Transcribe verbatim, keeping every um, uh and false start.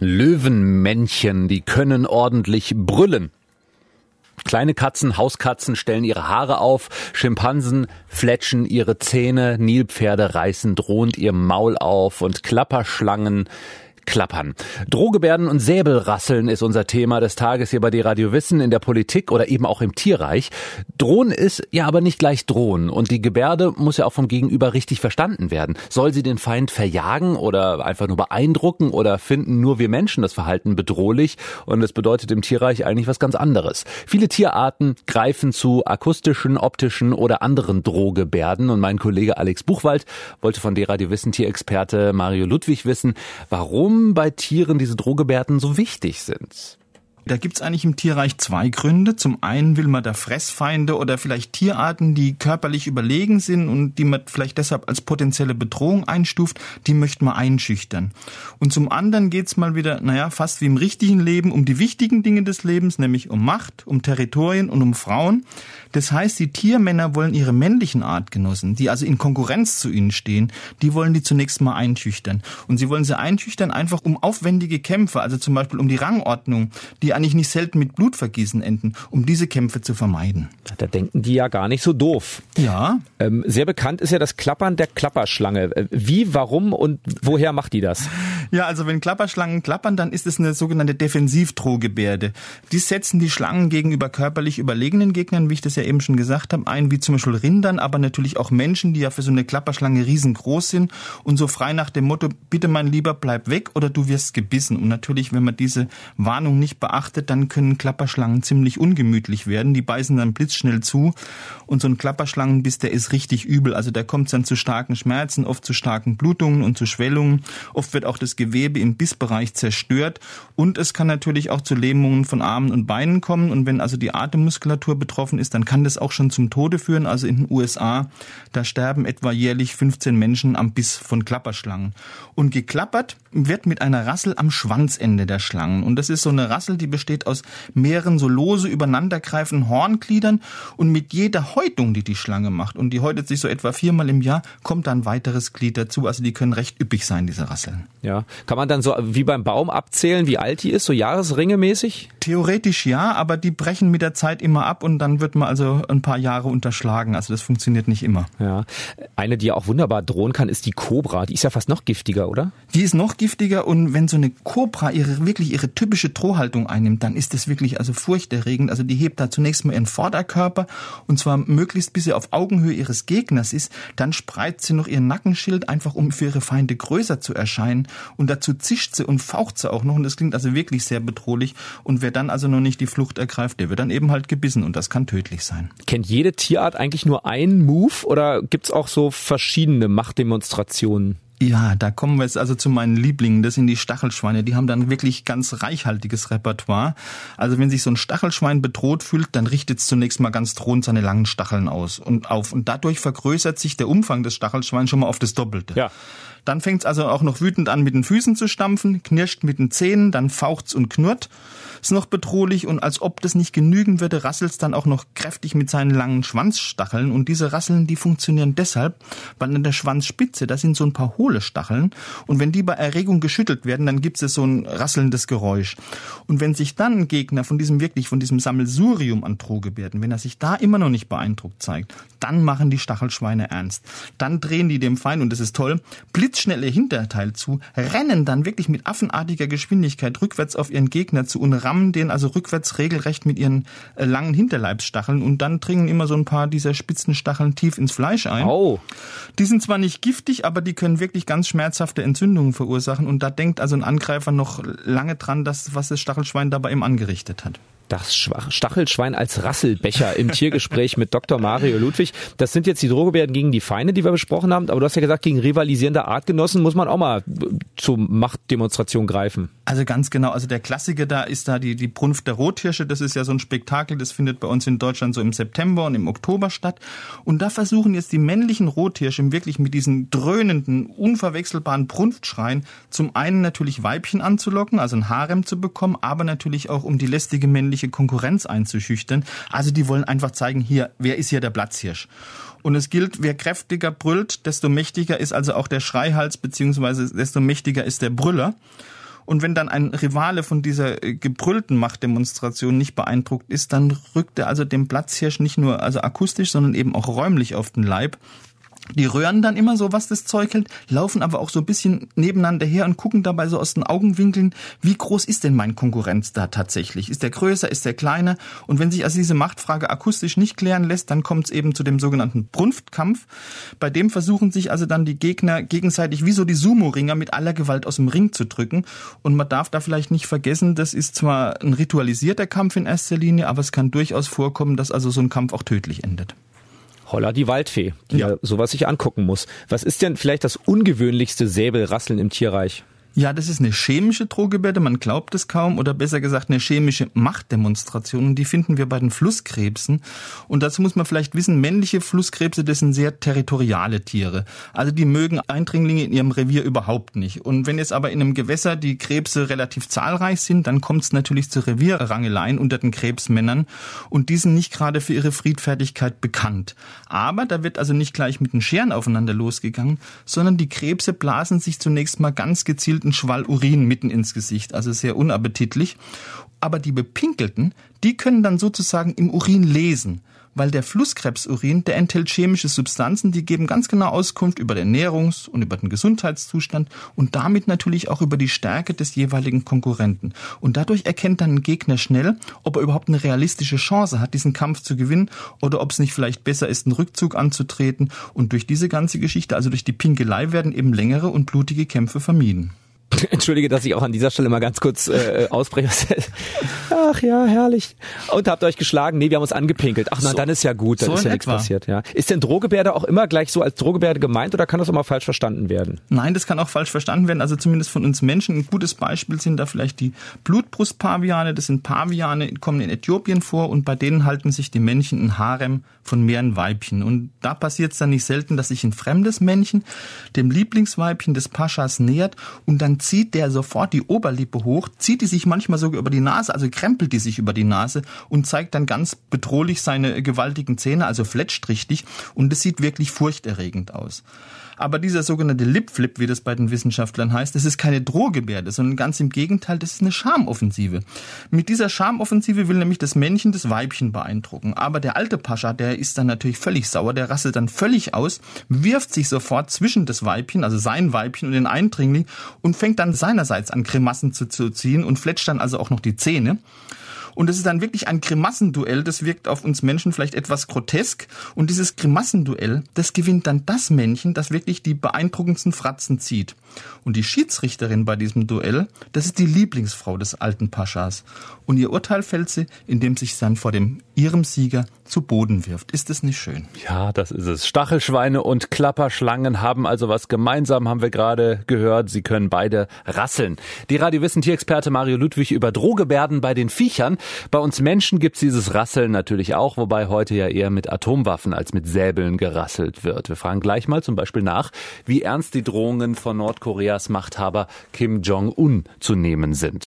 Löwenmännchen, die können ordentlich brüllen. Kleine Katzen, Hauskatzen stellen ihre Haare auf, Schimpansen fletschen ihre Zähne, Nilpferde reißen drohend ihr Maul auf und Klapperschlangen klappern. Drohgebärden und Säbelrasseln ist unser Thema des Tages hier bei die Radio Wissen, in der Politik oder eben auch im Tierreich. Drohen ist ja aber nicht gleich drohen und die Gebärde muss ja auch vom Gegenüber richtig verstanden werden. Soll sie den Feind verjagen oder einfach nur beeindrucken oder finden nur wir Menschen das Verhalten bedrohlich und es bedeutet im Tierreich eigentlich was ganz anderes. Viele Tierarten greifen zu akustischen, optischen oder anderen Drohgebärden und mein Kollege Alex Buchwald wollte von der Radio Wissen Tierexperte Mario Ludwig wissen, warum bei Tieren diese Drohgebärden so wichtig sind. Da gibt's eigentlich im Tierreich zwei Gründe. Zum einen will man da Fressfeinde oder vielleicht Tierarten, die körperlich überlegen sind und die man vielleicht deshalb als potenzielle Bedrohung einstuft, die möchte man einschüchtern. Und zum anderen geht's mal wieder, naja, fast wie im richtigen Leben, um die wichtigen Dinge des Lebens, nämlich um Macht, um Territorien und um Frauen. Das heißt, die Tiermänner wollen ihre männlichen Artgenossen, die also in Konkurrenz zu ihnen stehen, die wollen die zunächst mal einschüchtern. Und sie wollen sie einschüchtern einfach um aufwendige Kämpfe, also zum Beispiel um die Rangordnung, die eigentlich nicht selten mit Blutvergießen enden, um diese Kämpfe zu vermeiden. Da denken die ja gar nicht so doof. Ja. Ähm, sehr bekannt ist ja das Klappern der Klapperschlange. Wie, warum und woher macht die das? Ja, also wenn Klapperschlangen klappern, dann ist es eine sogenannte Defensivdrohgebärde. Die setzen die Schlangen gegenüber körperlich überlegenen Gegnern, wie ich das ja eben schon gesagt habe, ein, wie zum Beispiel Rindern, aber natürlich auch Menschen, die ja für so eine Klapperschlange riesengroß sind und so frei nach dem Motto, bitte mein Lieber, bleib weg oder du wirst gebissen. Und natürlich, wenn man diese Warnung nicht beachtet, dann können Klapperschlangen ziemlich ungemütlich werden. Die beißen dann blitzschnell zu und so ein Klapperschlangenbiss, der ist richtig übel. Also da kommt es dann zu starken Schmerzen, oft zu starken Blutungen und zu Schwellungen. Oft wird auch das Gewebe im Bissbereich zerstört und es kann natürlich auch zu Lähmungen von Armen und Beinen kommen. Und wenn also die Atemmuskulatur betroffen ist, dann kann das auch schon zum Tode führen. Also in den U S A, da sterben etwa jährlich fünfzehn Menschen am Biss von Klapperschlangen. Und geklappert wird mit einer Rassel am Schwanzende der Schlangen. Und das ist so eine Rassel, die besteht aus mehreren so lose übereinandergreifenden Horngliedern und mit jeder Häutung, die die Schlange macht, und die häutet sich so etwa viermal im Jahr, kommt dann ein weiteres Glied dazu. Also die können recht üppig sein, diese Rasseln. Ja, kann man dann so wie beim Baum abzählen, wie alt die ist, so Jahresringe mäßig? Theoretisch ja, aber die brechen mit der Zeit immer ab und dann wird man also ein paar Jahre unterschlagen. Also das funktioniert nicht immer. Ja, eine, die auch wunderbar drohen kann, ist die Kobra. Die ist ja fast noch giftiger, oder? Die ist noch giftiger und wenn so eine Kobra ihre wirklich ihre typische Drohhaltung einnimmt, dann ist das wirklich also furchterregend. Also die hebt da zunächst mal ihren Vorderkörper und zwar möglichst bis sie auf Augenhöhe ihres Gegners ist. Dann spreizt sie noch ihren Nackenschild, einfach um für ihre Feinde größer zu erscheinen. Und dazu zischt sie und faucht sie auch noch und das klingt also wirklich sehr bedrohlich. Und wer dann also noch nicht die Flucht ergreift, der wird dann eben halt gebissen und das kann tödlich sein. Kennt jede Tierart eigentlich nur einen Move oder gibt's auch so verschiedene Machtdemonstrationen? Ja, da kommen wir jetzt also zu meinen Lieblingen. Das sind die Stachelschweine. Die haben dann wirklich ganz reichhaltiges Repertoire. Also wenn sich so ein Stachelschwein bedroht fühlt, dann richtet es zunächst mal ganz drohend seine langen Stacheln aus und auf. Und dadurch vergrößert sich der Umfang des Stachelschweins schon mal auf das Doppelte. Ja. Dann fängt es also auch noch wütend an, mit den Füßen zu stampfen, knirscht mit den Zähnen, dann faucht's und knurrt. Ist noch bedrohlich und als ob das nicht genügen würde, rasselt's dann auch noch kräftig mit seinen langen Schwanzstacheln. Und diese Rasseln, die funktionieren deshalb, weil an der Schwanzspitze, da sind so ein paar hohle Stacheln. Und wenn die bei Erregung geschüttelt werden, dann gibt es so ein rasselndes Geräusch. Und wenn sich dann ein Gegner von diesem wirklich, von diesem Sammelsurium an Drohgebärden, wenn er sich da immer noch nicht beeindruckt zeigt, dann machen die Stachelschweine ernst. Dann drehen die dem Feind, und das ist toll, blitzschnell ihr Hinterteil zu, rennen dann wirklich mit affenartiger Geschwindigkeit rückwärts auf ihren Gegner zu und rammen den also rückwärts regelrecht mit ihren äh, langen Hinterleibsstacheln und dann dringen immer so ein paar dieser spitzen Stacheln tief ins Fleisch ein. Oh. Die sind zwar nicht giftig, aber die können wirklich ganz schmerzhafte Entzündungen verursachen und da denkt also ein Angreifer noch lange dran, dass, was das Stachelschwein dabei ihm angerichtet hat. Das Stachelschwein als Rasselbecher im Tiergespräch mit Doktor Mario Ludwig. Das sind jetzt die Drohgebärden gegen die Feinde, die wir besprochen haben. Aber du hast ja gesagt, gegen rivalisierende Artgenossen muss man auch mal zur Machtdemonstration greifen. Also ganz genau. Also der Klassiker da ist da die, die Brunft der Rothirsche. Das ist ja so ein Spektakel. Das findet bei uns in Deutschland so im September und im Oktober statt. Und da versuchen jetzt die männlichen Rothirsche wirklich mit diesen dröhnenden, unverwechselbaren Brunftschreien zum einen natürlich Weibchen anzulocken, also ein Harem zu bekommen, aber natürlich auch um die lästige männliche Konkurrenz einzuschüchtern. Also die wollen einfach zeigen, hier, wer ist hier der Platzhirsch? Und es gilt, wer kräftiger brüllt, desto mächtiger ist also auch der Schreihals, beziehungsweise desto mächtiger ist der Brüller. Und wenn dann ein Rivale von dieser gebrüllten Machtdemonstration nicht beeindruckt ist, dann rückt er also dem Platzhirsch nicht nur also akustisch, sondern eben auch räumlich auf den Leib. Die röhren dann immer so, was das Zeug hält, laufen aber auch so ein bisschen nebeneinander her und gucken dabei so aus den Augenwinkeln, wie groß ist denn mein Konkurrenz da tatsächlich? Ist der größer, ist der kleiner? Und wenn sich also diese Machtfrage akustisch nicht klären lässt, dann kommt es eben zu dem sogenannten Brunftkampf. Bei dem versuchen sich also dann die Gegner gegenseitig wie so die Sumo-Ringer mit aller Gewalt aus dem Ring zu drücken. Und man darf da vielleicht nicht vergessen, das ist zwar ein ritualisierter Kampf in erster Linie, aber es kann durchaus vorkommen, dass also so ein Kampf auch tödlich endet. Holla die Waldfee, die ja. ja sowas sich angucken muss. Was ist denn vielleicht das ungewöhnlichste Säbelrasseln im Tierreich? Ja, das ist eine chemische Drohgebärde, man glaubt es kaum, oder besser gesagt eine chemische Machtdemonstration. Und die finden wir bei den Flusskrebsen. Und dazu muss man vielleicht wissen, männliche Flusskrebse, das sind sehr territoriale Tiere. Also die mögen Eindringlinge in ihrem Revier überhaupt nicht. Und wenn jetzt aber in einem Gewässer die Krebse relativ zahlreich sind, dann kommt es natürlich zu Revierrangeleien unter den Krebsmännern. Und die sind nicht gerade für ihre Friedfertigkeit bekannt. Aber da wird also nicht gleich mit den Scheren aufeinander losgegangen, sondern die Krebse blasen sich zunächst mal ganz gezielt einen Schwall Urin mitten ins Gesicht, also sehr unappetitlich. Aber die Bepinkelten, die können dann sozusagen im Urin lesen, weil der Flusskrebsurin, der enthält chemische Substanzen, die geben ganz genau Auskunft über den Ernährungs- und über den Gesundheitszustand und damit natürlich auch über die Stärke des jeweiligen Konkurrenten. Und dadurch erkennt dann ein Gegner schnell, ob er überhaupt eine realistische Chance hat, diesen Kampf zu gewinnen oder ob es nicht vielleicht besser ist, einen Rückzug anzutreten. Und durch diese ganze Geschichte, also durch die Pinkelei, werden eben längere und blutige Kämpfe vermieden. Entschuldige, dass ich auch an dieser Stelle mal ganz kurz äh, ausbreche. Ach ja, herrlich. Und habt ihr euch geschlagen? Nee, wir haben uns angepinkelt. Ach na, so, dann ist ja gut, dann so ist ja nichts passiert. Ja. Ist denn Drohgebärde auch immer gleich so als Drohgebärde gemeint oder kann das auch mal falsch verstanden werden? Nein, das kann auch falsch verstanden werden. Also zumindest von uns Menschen. Ein gutes Beispiel sind da vielleicht die Blutbrustpaviane. Das sind Paviane, kommen in Äthiopien vor und bei denen halten sich die Männchen ein Harem von mehreren Weibchen. Und da passiert es dann nicht selten, dass sich ein fremdes Männchen dem Lieblingsweibchen des Paschas nähert und dann zieht der sofort die Oberlippe hoch, zieht die sich manchmal sogar über die Nase, also krempelt die sich über die Nase und zeigt dann ganz bedrohlich seine gewaltigen Zähne, also fletscht richtig und es sieht wirklich furchterregend aus. Aber dieser sogenannte Lipflip, wie das bei den Wissenschaftlern heißt, das ist keine Drohgebärde, sondern ganz im Gegenteil, das ist eine Schamoffensive. Mit dieser Schamoffensive will nämlich das Männchen das Weibchen beeindrucken. Aber der alte Pascha, der ist dann natürlich völlig sauer, der rasselt dann völlig aus, wirft sich sofort zwischen das Weibchen, also sein Weibchen und den Eindringling und fängt dann seinerseits an Grimassen zu, zu ziehen und fletscht dann also auch noch die Zähne. Und es ist dann wirklich ein Grimassenduell, das wirkt auf uns Menschen vielleicht etwas grotesk. Und dieses Grimassenduell, das gewinnt dann das Männchen, das wirklich die beeindruckendsten Fratzen zieht. Und die Schiedsrichterin bei diesem Duell, das ist die Lieblingsfrau des alten Paschas. Und ihr Urteil fällt sie, indem sich dann vor dem ihrem Sieger zu Boden wirft. Ist das nicht schön? Ja, das ist es. Stachelschweine und Klapperschlangen haben also was gemeinsam, haben wir gerade gehört. Sie können beide rasseln. Die Radiowissen-Tierexperte Mario Ludwig über Drohgebärden bei den Viechern. Bei uns Menschen gibt's dieses Rasseln natürlich auch, wobei heute ja eher mit Atomwaffen als mit Säbeln gerasselt wird. Wir fragen gleich mal zum Beispiel nach, wie ernst die Drohungen von Nordkoreas Machthaber Kim Jong-un zu nehmen sind.